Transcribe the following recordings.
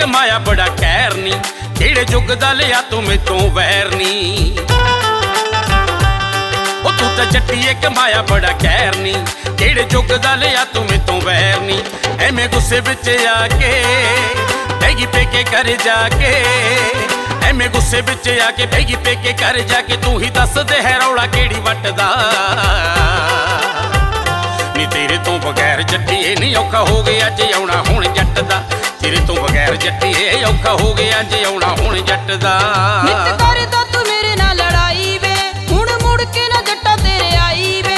कमाया बड़ा खैर नी, जेड़े जुग दा लिया तू मैतों वैर नी। ओ तू तां जट्टिए कमाया बड़ा खैर नी, जेड़े जुग दा लिया तू मैतों वैर नी। एवें गुस्से विच आके बैगी पेके कर जाके, एवें गुस्से विच आके बैगी पेके कर जाके, तू ही दस दे है रौला केड़ी वट दा। नी तेरे तो बगैर जट्टिए नी औखा हो गया जे आउणा हुण जट दा, तेरे तो बगैर जट्टिए औखा हो गया जे आउणा हुण जट दा। नित करदा तू मेरे नाल लड़ाई वे, हुण मुड़ के ना जट्टा तेरे आई वे।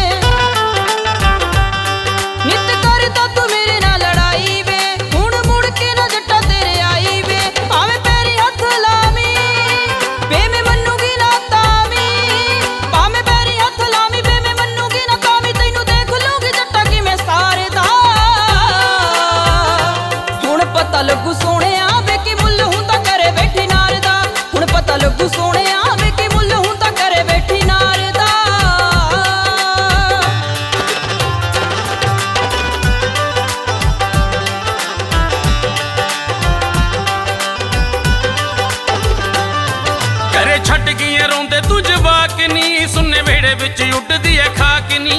नित करदा तू मेरे नाल लड़ाई वे, हुण मुड़ के ना जट्टा तेरे आई वे। भावें पैरी हथ लावी वे मैं मन्नूगी ना तावी, भावें पैरी हथ लावी वे मैं मन्नूगी ना तावी। तैनू देख लूंगी जट्टा किवें सारदा, हुण पता लगू सोहणिया वे कि मुੱਲ हुंदा करे बैठी नारदा। हुण पता लगू सोहणिया वे कि मुੱਲ हुंदा करे बैठी नारदा। घरे छड्ड गईए रोंदे तू जवाक नी, सुन्ने वेड़े विच उड्डदी है खाक नी।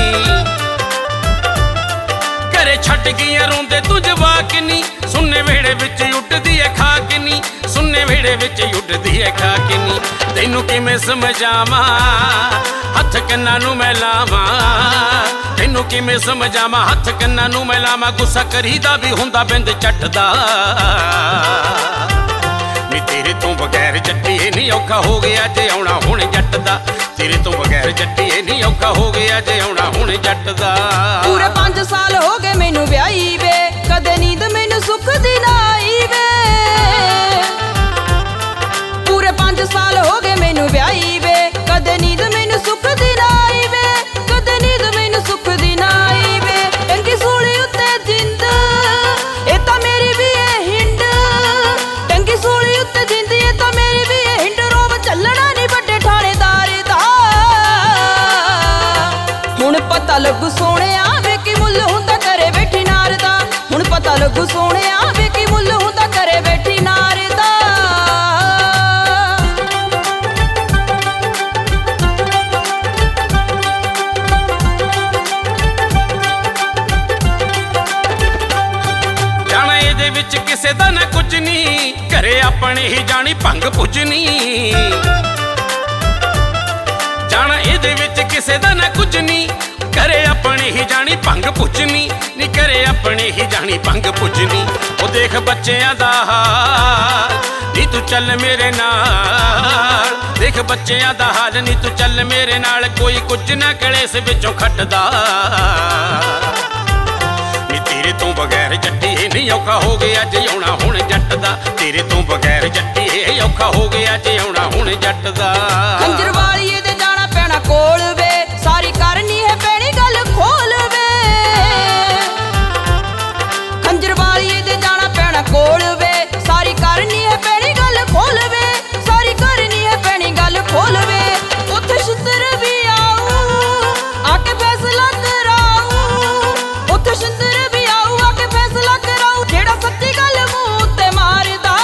घरे छड्ड गईए रोंदे तू जवाक नी, सुन्ने वेड़े विच उड्डदी है खाक नी। सुन्ने वेड़े विच उड्डदी है खाक नी। तैनू किवें समझावां हत्थ कन्नां नूं मैं लावां, तैनू किवें समझावां हत्थ कन्नां नूं मैं लावां। गुस्सा करीदा भी हुंदा बिंद झटदा, नी तेरे तो बगैर जट्टिए नी औखा हो गया जे आउणा हुण जट दा। तेरे तो बगैर जट्टिए नी औखा हो गया जे आउणा हुण जट दा। पूरे 5 साल हो गए मैनू ब्याही वे, कदे नींद मैनू सुख दी ना आई वे। पूरे 5 साल हो गए मैनू ब्याही वे, कदे नींद मैनू सुख दी ना आई वे। कदे नींद मैनू सुख दी ना आई वे। टंगी सूली उत्ते जिंद ए तां मेरी भी ए हिंड, टंगी सूली उत्ते जिंद ए तां मेरी भी ए हिंड। रोब चलना नी बड़े थानेदार दा, हुण पता लगू सोहणिया वे कि मुੱਲ हुंदा करे बैठी नारदा। हुण पता लगू सोहणिया वे कि मुੱਲ हुंदा करे बैठी नारदा। जाना इहदे विच किसे दा ना कुछ नी, घरे अपने ही जानी भंग पुजनी। जाना इहदे विच किसे दा ना कुछ नी, घरे अपने ही जानी भंग पुजनी। नी घरे अपने ही जानी भंग पुजनी। ओ देख बच्चियां दा हाल, नी तू चल मेरे नाल। देख बच्चियां दा हाल, नी तू चल मेरे नाल। कोई कुछ ना कलेस विचों खटदा, नी तेरे तो बगैर जट्टिए नी औखा हो गया जे आउणा हुण जट दा। तेरे तो बगैर जट्टिए औखा हो गया जे आउणा हुण जट दा। खंजर वालीए दे जाना पैना कोल वे, सारी करनी है पैनी गल खोल वे। खंजर वालीए दे जाना पैना कोल वे, सारी करनी है पैनी गल खोल वे। सारी करनी है पैनी गल खोल वे। उत्थे छित्तर भी आऊ आके फैसला कराऊ, उत्थे छित्तर भी आऊ आके फैसला कराऊ। जेड़ा सच्ची गल मूंह ते मारदा,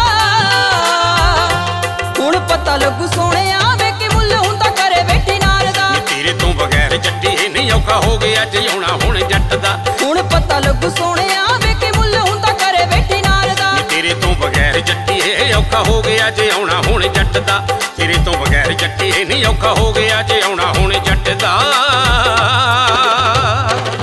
हुण पता लगू सोहणिया वे कि मुੱਲ हुंदा करे बैठी नारदा। तेरे तो बगैर जट्टिए नी औखा हो गया जे आउणा हुण जट दा। हुण पता लगू सोहणिया वे कि मुੱਲ हुंदा करे बैठी नारदा। तेरे तो बगैर जट्टिए औखा हो गया जे आउणा हुण जट दा। तेरे तो बगैर जट्टिए नी औखा हो गया जे आउणा हुण जट दा।